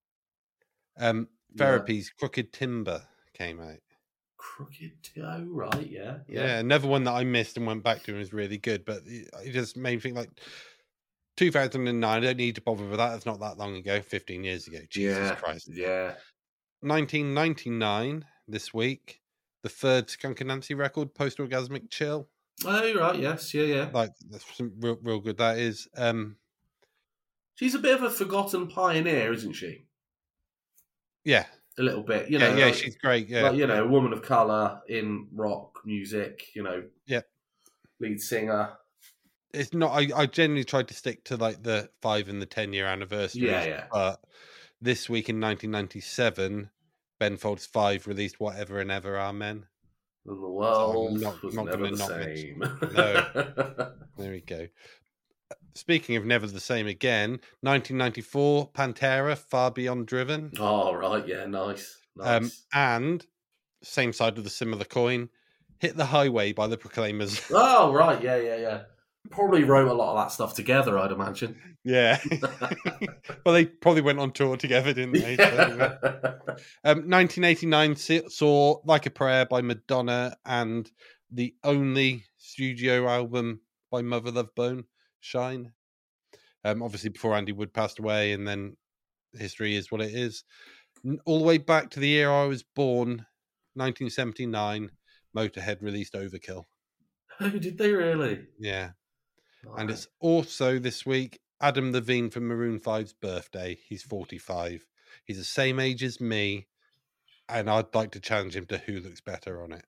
Um, Yeah. Therapy's Crooked Timber came out. Crooked Toe, right, yeah. Yeah. another one that I missed and went back to and was really good, but it it just made me think like two thousand nine, I don't need to bother with that. It's not that long ago, fifteen years ago. Jesus Yeah, Christ. yeah. nineteen ninety-nine this week, the third Skunk and Nancy record, Post Orgasmic Chill. Oh, right, yes, yeah, yeah. Like that's some real, real good. That is. Um, She's a bit of a forgotten pioneer, isn't she? yeah, A little bit, you yeah, know. yeah. like, She's great. Yeah, like, you know, a woman of colour in rock music, you know. Yeah. Lead singer. it's not. I, I generally tried to stick to like the five and the ten year anniversaries. Yeah, yeah. But this week in nineteen ninety-seven, Ben Folds Five released Whatever and Ever Amen. And the world So not, was not never gonna the not same. mention- No. There we go. Speaking of never the same again, nineteen ninety-four, Pantera, Far Beyond Driven. Oh, right, yeah, nice. Nice. Um, and same side of the similar coin, Hit the Highway by the Proclaimers. Oh, right, yeah, yeah, yeah. Probably wrote a lot of that stuff together, I'd imagine. Yeah. Well, they probably went on tour together, didn't they? So, uh, um, nineteen eighty-nine se- saw Like a Prayer by Madonna and the only studio album by Mother Love Bone, Shine. Um, obviously, before Andy Wood passed away, and then history is what it is. N- All the way back to the year I was born, nineteen seventy-nine, Motorhead released Overkill. Oh, did they really? Yeah. And Right. it's also this week Adam Levine from Maroon five's birthday. He's forty-five. He's the same age as me, and I'd like to challenge him to who looks better on it.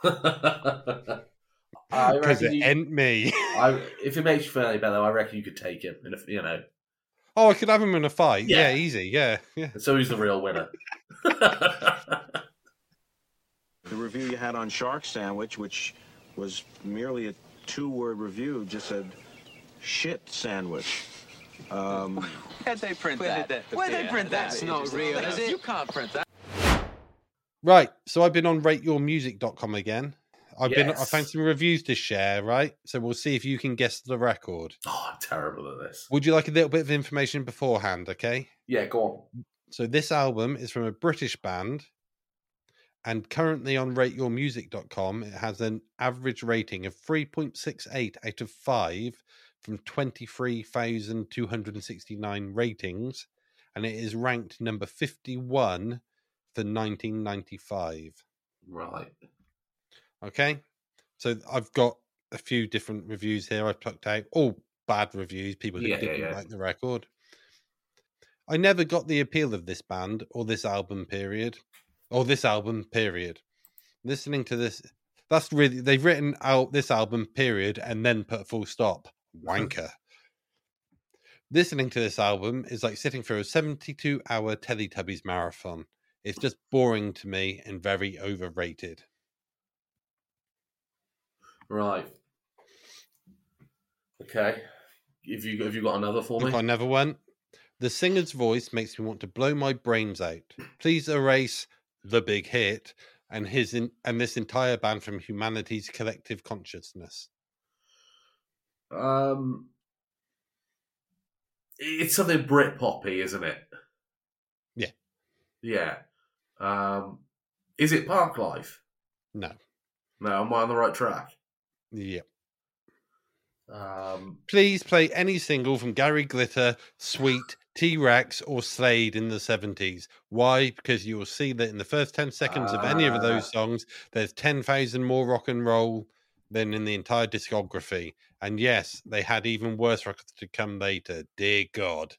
I Because reckon it you, ain't me. I, if it makes you feel any better, I reckon you could take him. And if, you know, Oh, I could have him in a fight. Yeah. Yeah, easy. Yeah, yeah. so he's the real winner. The review you had on Shark Sandwich, which was merely a two-word review, just said shit sandwich. Um, Where'd they print that? Where'd they print that? That's not real, is it? You can't print that. Right. So I've been on rate your music dot com again. I've been. I Yes. found some reviews to share. Right. So we'll see if you can guess the record. Oh, I'm terrible at this. Would you like a little bit of information beforehand? Okay. Yeah, go on. So this album is from a British band, and currently on rate your music dot com, it has an average rating of three point six eight out of five from twenty-three thousand two hundred sixty-nine ratings, and it is ranked number fifty-one for nineteen ninety-five. Right. Okay, so I've got a few different reviews here I've plucked out, all bad reviews, people who Yeah, yeah, didn't yeah. like the record. I never got the appeal of this band or this album period, or this album period. Listening to this, that's really, they've written out this album period and then put a full stop. Wanker. Listening to this album is like sitting through a seventy-two hour Teletubbies marathon. It's just boring to me and very overrated. Right. Okay. Have you have you got another for If me? I never went, the singer's voice makes me want to blow my brains out. Please erase the big hit and his in, and this entire band from humanity's collective consciousness. Um, it's something Britpoppy, isn't it? Yeah. Yeah. Um, is it Park Life? No. No, am I on the right track? Yep. Um, Please play any single from Gary Glitter, Sweet, T-Rex, or Slade in the seventies. Why? Because you will see that in the first ten seconds of any of those songs, there's ten thousand more rock and roll than in the entire discography. And yes, they had even worse records to come later. Dear God.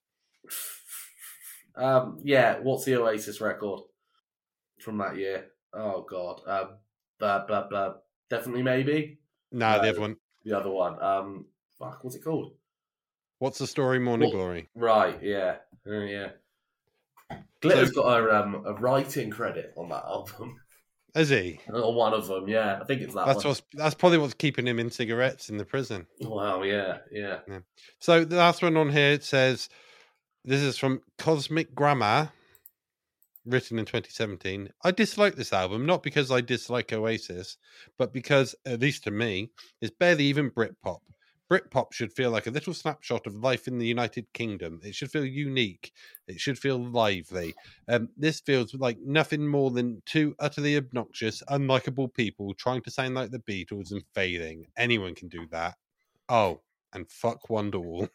um, yeah. What's the Oasis record from that year? Oh God. Um, blah blah blah. Definitely, maybe. Nah, the No. other one. The other one. Um, fuck. What's it called? What's the story, Morning What- Glory? Right. Yeah. Uh, yeah. Glitter's got a um a writing credit on that album. Is he? Or one of them. Yeah, I think it's that That's one. what's that's probably what's keeping him in cigarettes in the prison. Wow. Yeah. Yeah. So the last one on here, it says, this is from Cosmic Grammar, written in twenty seventeen. I dislike this album, not because I dislike Oasis, but because, at least to me, it's barely even Britpop. Britpop should feel like a little snapshot of life in the United Kingdom. It should feel unique. It should feel lively. Um, this feels like nothing more than two utterly obnoxious, unlikable people trying to sound like the Beatles and failing. Anyone can do that. Oh, and fuck Wonderwall.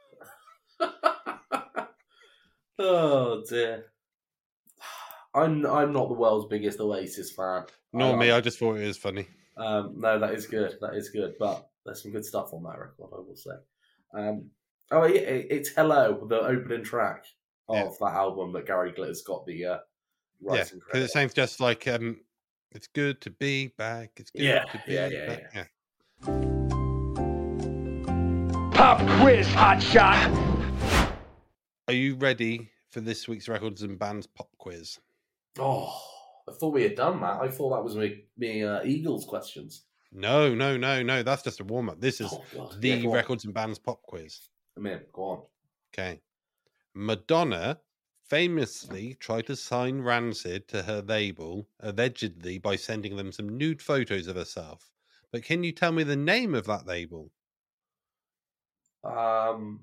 Oh dear. I'm I'm not the world's biggest Oasis fan. Nor I me, like- I just thought it was funny. Um, no, that is good. That is good. But there's some good stuff on that record, I will say. Um, oh, yeah, it- it's Hello, the opening track of Yeah. that album that Gary Glitter's got the uh, Yeah, writing because credit. it sounds just like um, it's good to be back. It's good Yeah, to be yeah, yeah, back. yeah. Pop quiz, hot shot. Are you ready for this week's Records and Bands pop quiz? Oh, I thought we had done that. I thought that was me, me uh, Eagles questions. No, no, no, no. That's just a warm up. This is Oh, the yeah, go on. Records and Bands pop quiz. I'm in. Go on. Okay. Madonna famously tried to sign Rancid to her label, allegedly by sending them some nude photos of herself. But can you tell me the name of that label? Um,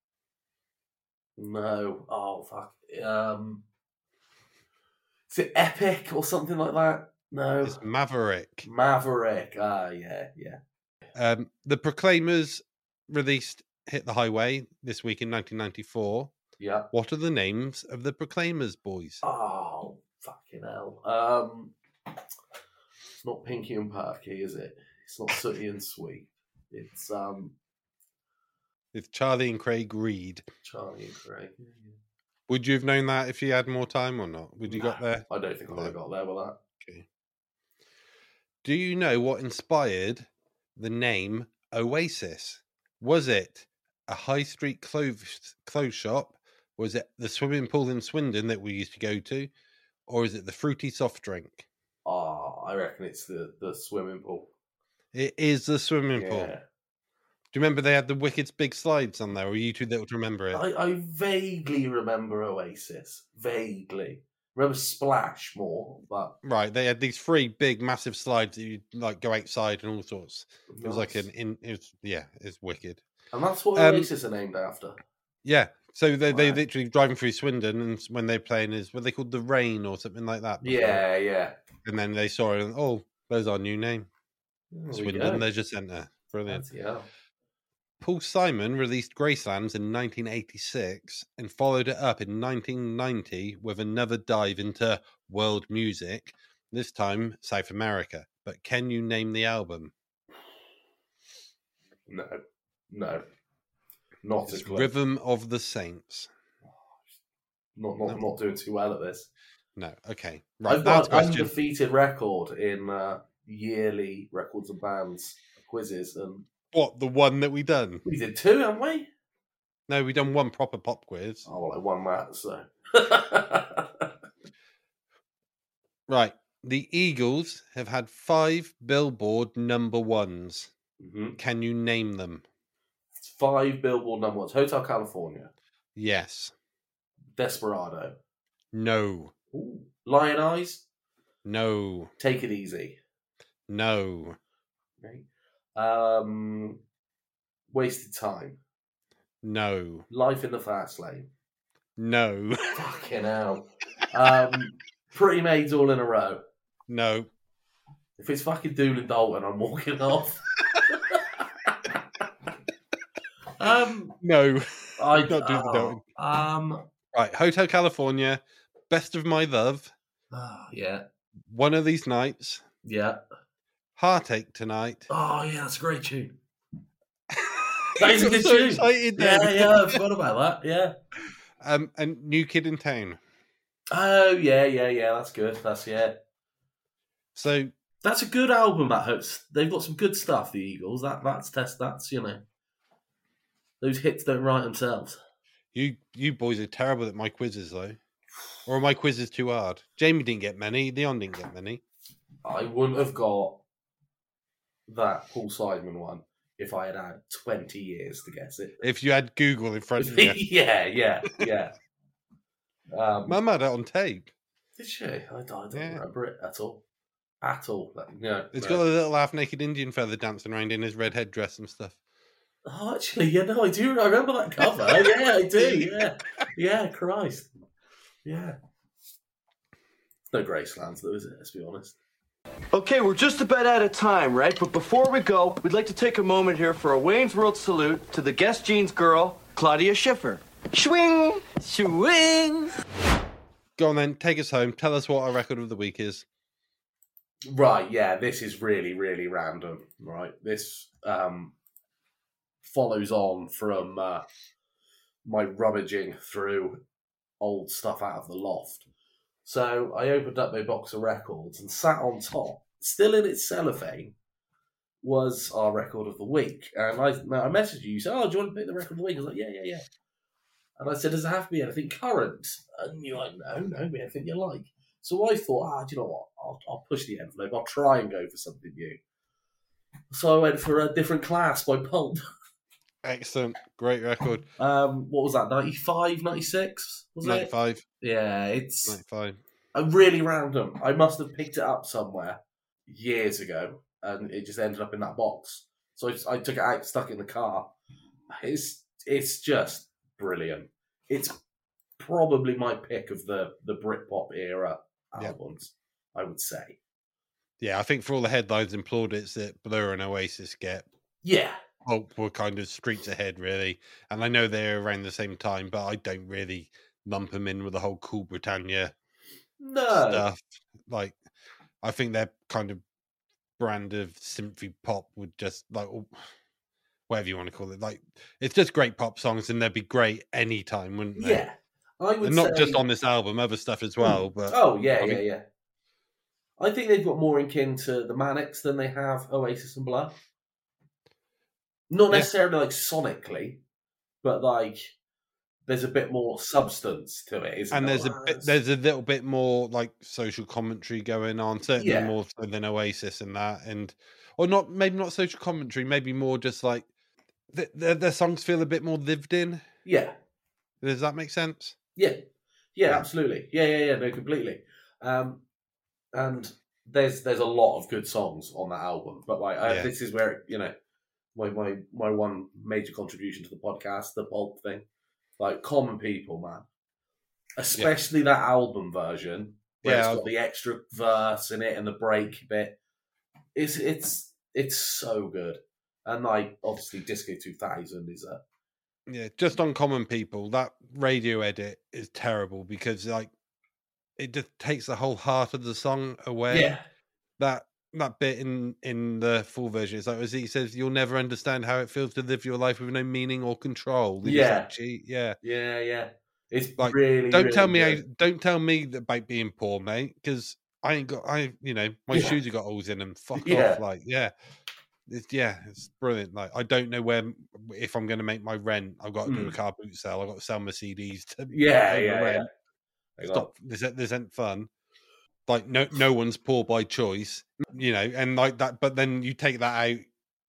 no. Oh, fuck. Um, is it Epic or something like that? No. It's Maverick. Maverick. Ah, yeah, yeah. Um, the Proclaimers released Hit the Highway this week in nineteen ninety-four. Yeah. What are the names of the Proclaimers boys? Oh, fucking hell. Um, it's not Pinky and Perky, is it? It's not Sooty and Sweet. It's um, It's Charlie and Craig Reed. Charlie and Craig. Yeah, yeah. Would you have known that if you had more time or not? Would you No, got there? I don't think I would have got there with that. Okay. Do you know what inspired the name Oasis? Was it a high street clothes clothes shop? Was it the swimming pool in Swindon that we used to go to? Or is it the fruity soft drink? Oh, I reckon it's the, the swimming pool. It is the swimming Yeah. pool. Do you remember they had the Wicked's big slides on there? Or are you too little to remember it? I, I vaguely remember Oasis. Vaguely. Remember Splash more, but Right, they had these three big, massive slides that you like go outside and all sorts. It was like Nice. an in. It was, yeah, it's wicked. And that's what Um, Oasis are named after. Yeah, so they they Right. literally driving through Swindon, and when they're playing is what they called the Rain or something like that. before. Yeah, yeah. And then they saw it, and oh, there's our new name, There we Swindon go. Leisure Centre. Brilliant. Bloody hell. Paul Simon released Gracelands in nineteen eighty-six and followed it up in nineteen ninety with another dive into world music, this time South America. But can you name the album? No, no, not a It's clue. Rhythm of the Saints. Not, not, not doing too well at this. No, okay. Right, I've that's got an question. undefeated record in uh, yearly records and bands quizzes, and What, the one that we done? we did two, haven't we? No, we done one proper pop quiz. Oh, well, I won that, so. Right. The Eagles have had five Billboard number ones. Mhm. Can you name them? It's five Billboard number ones. Hotel California, Yes. Desperado, No. Ooh. Lion Eyes, No. Take It Easy, No. right? Um, Wasted Time, No. Life in the Fast Lane. No. Fucking hell. Um, Pretty Maids All in a Row. No. If it's fucking Doolin Dalton, I'm walking off. um, No. I Not Doolin oh, Dalton. Um, Right. Hotel California. Best of My Love. oh, yeah, One of These Nights. yeah. Heartache Tonight. Oh, yeah, that's a great tune. That is a You good got so tune. excited Yeah, then. yeah, I forgot about that. Yeah. Um, and New Kid in Town. Oh, yeah, yeah, yeah. That's good. That's yeah. So That's a good album. That hurts. They've got some good stuff. The Eagles. That that's test. That's you know. Those hits don't write themselves. you you boys are terrible at my quizzes though. Or are my quizzes too hard? Jamie didn't get many. Leon didn't get many. I wouldn't have got that Paul Simon one if I had had twenty years to guess it. If you had Google in front of you. yeah, yeah, yeah. Um, Mum had it on tape. did she? I, I don't Yeah. remember it at all. At all. Like, no, It's no. got a little half-naked Indian fella dancing around in his red headdress and stuff. Oh, actually, yeah, no, I do. I remember that cover. yeah, I do. Yeah, yeah. Christ. Yeah. It's no Gracelands, though, is it? Let's be honest. Okay, we're just about out of time, right? But before we go, we'd like to take a moment here for a Wayne's World salute to the Guest Jeans girl, Claudia Schiffer. Swing! Swing! Go on then, take us home. Tell us what our record of the week is. Right, yeah, this is really, really random, right? This um, follows on from uh, my rummaging through old stuff out of the loft. So I opened up my box of records and sat on top, still in its cellophane, was our record of the week. And I, I messaged you, you said, oh, do you want to pick the record of the week? I was like, yeah, yeah, yeah. And I said, does it have to be anything current? And you're like, no, no, be anything you like. So I thought, ah, do you know what? I'll, I'll push the envelope. I'll try and go for something new. So I went for A Different Class by Pulp. Excellent. Great record. Um, what was that, ninety-five, ninety-six? Was ninety-five. it? Yeah, it's ninety-five. a really random. I must have picked it up somewhere years ago, and it just ended up in that box. So I, I took it out, stuck it in the car. It's it's just brilliant. It's probably my pick of the, the Britpop era albums, yeah. I would say. Yeah, I think for all the headlines and plaudits that Blur and Oasis get, yeah, Pulp were kind of streets ahead, really. And I know they're around the same time, but I don't really lump them in with the whole Cool Britannia no. stuff. Like, I think their kind of brand of synthy pop would just, like, whatever you want to call it, like, it's just great pop songs, and they'd be great anytime, wouldn't they? Yeah, I would and not say... just on this album, other stuff as well. But oh yeah, I yeah, mean... yeah. I think they've got more in kin to the Manics than they have Oasis and Blur. Not necessarily yeah. like sonically, but like there's a bit more substance to it, isn't and there? there's a bit, there's a little bit more like social commentary going on, certainly yeah. more so than Oasis and that, and or not maybe not social commentary, maybe more just like the, the, their songs feel a bit more lived in. Yeah, does that make sense? Yeah, yeah, yeah. absolutely. Yeah, yeah, yeah, no, completely. Um, and there's there's a lot of good songs on that album, but like I, yeah. this is where you know. My, my my one major contribution to the podcast, the Pulp thing. Like, Common People, man. Especially yeah. that album version, where yeah, it's got the extra verse in it and the break bit. It's it's it's so good. And, like, obviously Disco two thousand is a... Yeah, just on Common People, that radio edit is terrible because, like, it just takes the whole heart of the song away. Yeah. That... That bit in, in the full version, it's like as he says, "You'll never understand how it feels to live your life with no meaning or control." Yeah, yeah, yeah, yeah. It's like really. Don't really tell me, good. I, don't tell me about being poor, mate, because I ain't got. I, you know, my yeah. shoes have got holes in them. Fuck yeah. off, like, yeah, it's yeah, it's brilliant. Like, I don't know where if I'm going to make my rent. I've got to mm. do a car boot sale. I've got to sell my C Ds to yeah, yeah, rent. yeah. Stop. This, this ain't fun. Like no, no one's poor by choice, you know, and like that. But then you take that out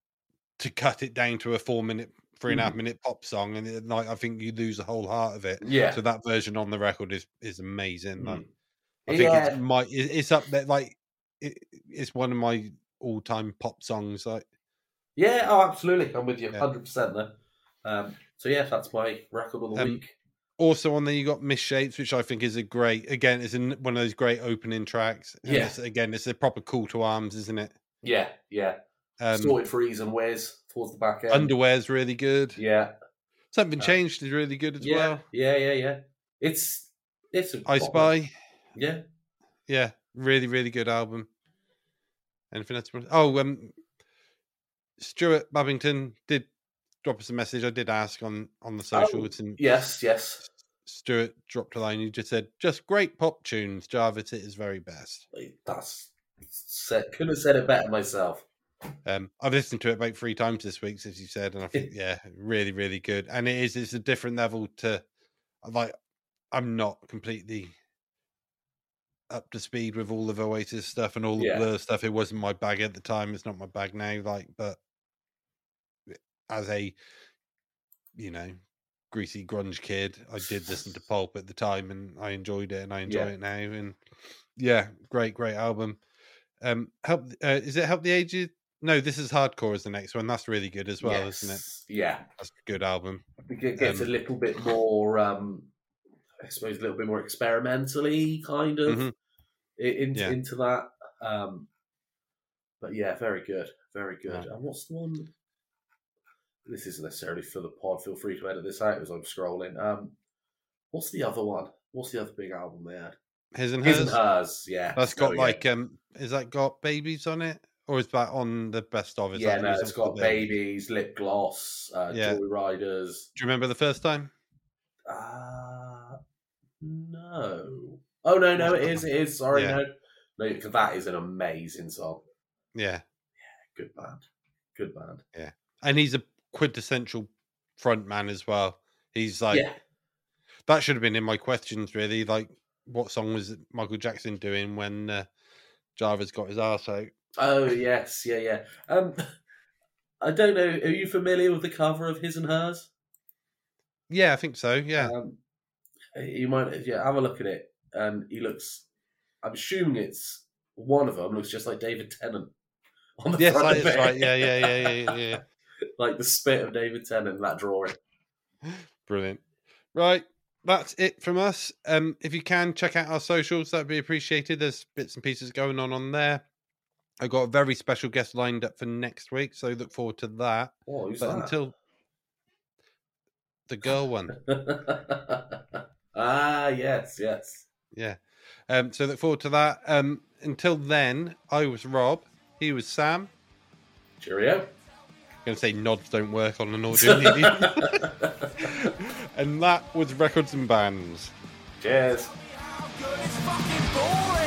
to cut it down to a four minute, three and a half minute pop song, and it, like I think you lose the whole heart of it. Yeah. So that version on the record is is amazing. Like, mm. I think yeah. it's my, it's up there. Like it, it's one of my all time pop songs. Like, yeah, oh, absolutely, I'm with you, yeah. hundred percent there. Um, so yeah, that's my record of the um, week. Also on there, you got Misshapes, which I think is a great, again, it's one of those great opening tracks. And yeah. It's, again, it's a proper call to arms, isn't it? Yeah, yeah. Um, Sorted Freeze and Wes towards the back end. Underwear's really good. Yeah. Something Changed uh, is really good as yeah, well. Yeah, yeah, yeah. It's, it's a I Spy. Yeah. Yeah, really, really good album. Anything else? Oh, um, Stuart Babington did drop us a message. I did ask on, on the socials. Oh, and yes, yes. Stuart dropped a line. He just said, "Just great pop tunes. Jarvis at his very best." That's said, couldn't have said it better myself. Um, I've listened to it about three times this week, as you said, and I think, yeah, really, really good. And it is, it's a different level to, like, I'm not completely up to speed with all of Oasis stuff and all the yeah. Blur stuff. It wasn't my bag at the time. It's not my bag now. Like, but as a, you know, greasy grunge kid, I did listen to Pulp at the time, and I enjoyed it, and I enjoy yeah. it now. And yeah, great, great album. Um, help uh, is it Help the Aged? No, This Is Hardcore is the next one. That's really good as well, yes. isn't it? Yeah, that's a good album. I think it gets um, a little bit more, um, I suppose, a little bit more experimentally kind of mm-hmm. in, yeah. into that. Um, but yeah, very good, very good. Yeah. And what's the one? This isn't necessarily for the pod. Feel free to edit this out as I'm scrolling. Um, what's the other one? What's the other big album they had? His and His Hers. and Hers, yeah. That's got like, go. um, is that got Babies on it? Or is that on the best of? Is yeah, that no, it's got Babies, Lip Gloss, uh, yeah. Joy Riders. Do you remember the first time? Uh, no. Oh, no, no, it is, it is. Sorry, yeah. no. No, because that is an amazing song. Yeah. Yeah, good band. Good band. Yeah. And he's a quintessential front man as well. He's like, yeah. that should have been in my questions, really. Like, what song was Michael Jackson doing when uh, Java's got his arse out? Oh yes, yeah, yeah. Um, I don't know. Are you familiar with the cover of His and Hers? Yeah, I think so. Yeah, um, you might. Yeah, have a look at it. And he looks. I'm assuming it's one of them looks just like David Tennant on the yes, front that of is it. right. Yeah, yeah, yeah, yeah, yeah. yeah. Like the spit of David Tennant in that drawing. Brilliant. Right, that's it from us. Um, if you can check out our socials, that'd be appreciated. There's bits and pieces going on on there. I've got a very special guest lined up for next week, so look forward to that. Oh, who's but that? Until the girl one. ah, yes, yes. Yeah. Um, so look forward to that. Um, until then, I was Rob. He was Sam. Cheerio. I'm going to say nods don't work on an audio medium. And that was Records and Bands. Cheers. How good it's fucking boring.